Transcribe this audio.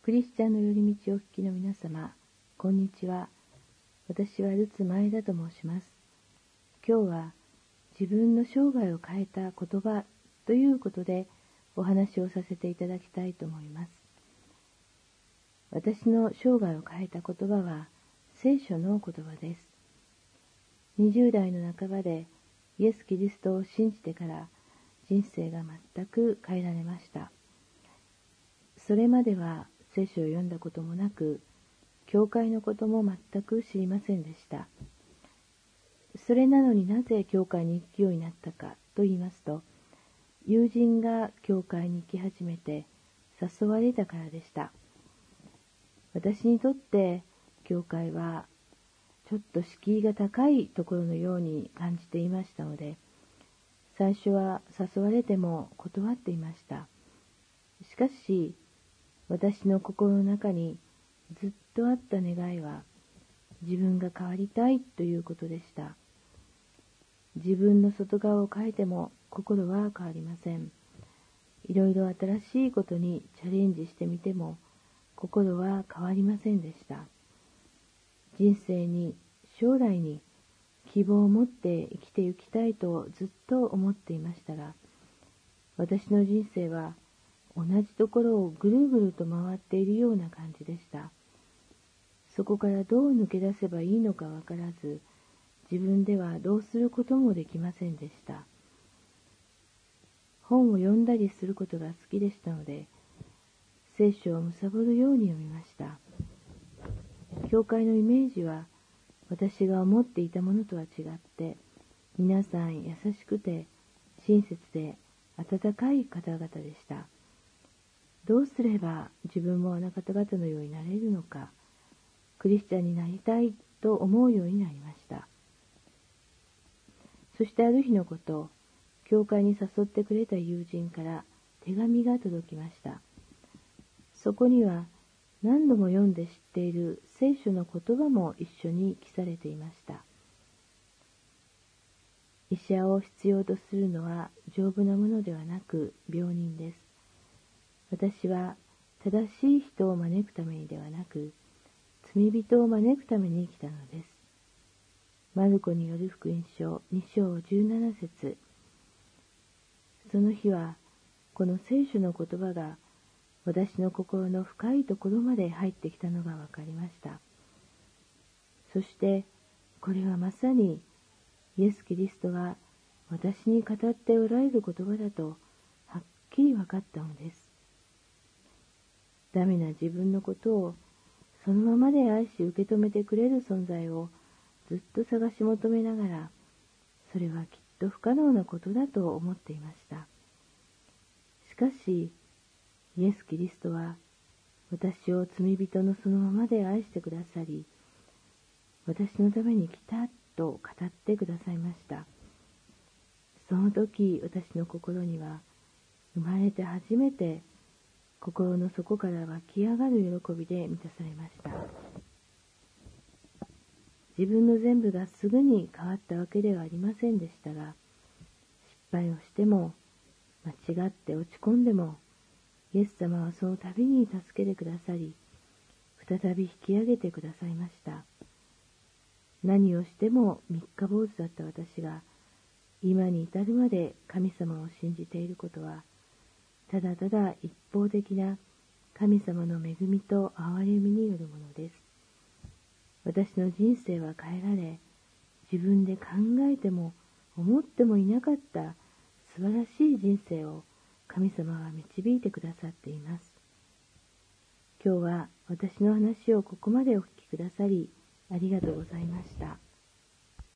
クリスチャンの寄り道をお聞きの皆様、こんにちは。私はルツ前田と申します。今日は自分の生涯を変えた言葉ということでお話をさせていただきたいと思います。私の生涯を変えた言葉は聖書の言葉です。20代の半ばでイエス・キリストを信じてから人生が全く変えられました。それまでは聖書を読んだこともなく、教会のことも全く知りませんでした。それなのになぜ教会に行くようになったかと言いますと、友人が教会に行き始めて誘われたからでした。私にとって教会はちょっと敷居が高いところのように感じていましたので、最初は誘われても断っていました。しかし、私の心の中にずっとあった願いは、自分が変わりたいということでした。自分の外側を変えても心は変わりません。いろいろ新しいことにチャレンジしてみても心は変わりませんでした。人生に、将来に希望を持って生きていきたいとずっと思っていましたが、私の人生は同じところをぐるぐると回っているような感じでした。そこからどう抜け出せばいいのかわからず、自分ではどうすることもできませんでした。本を読んだりすることが好きでしたので、聖書を貪るように読みました。教会のイメージは私が思っていたものとは違って、皆さん優しくて親切で温かい方々でした。どうすれば自分もあの方々のようになれるのか、クリスチャンになりたいと思うようになりました。そしてある日のこと、教会に誘ってくれた友人から手紙が届きました。そこには何度も読んで知っている聖書の言葉も一緒に記されていました。医者を必要とするのは丈夫なものではなく病人です。私は正しい人を招くためにではなく、罪人を招くために来たのです。マルコによる福音書2章17節。その日は、この聖書の言葉が私の心の深いところまで入ってきたのがわかりました。そして、これはまさにイエス・キリストが私に語っておられる言葉だとはっきりわかったのです。ダメな自分のことをそのままで愛し受け止めてくれる存在をずっと探し求めながら、それはきっと不可能なことだと思っていました。しかし、イエス・キリストは私を罪人のそのままで愛してくださり、私のために来たと語ってくださいました。その時、私の心には生まれて初めて心の底から湧き上がる喜びで満たされました。自分の全部がすぐに変わったわけではありませんでしたが、失敗をしても、間違って落ち込んでも、イエス様はその度に助けてくださり、再び引き上げてくださいました。何をしても三日坊主だった私が、今に至るまで神様を信じていることは、ただただ一方的な神様の恵みと憐れみによるものです。私の人生は変えられ、自分で考えても思ってもいなかった素晴らしい人生を神様は導いてくださっています。今日は私の話をここまでお聞きくださり、ありがとうございました。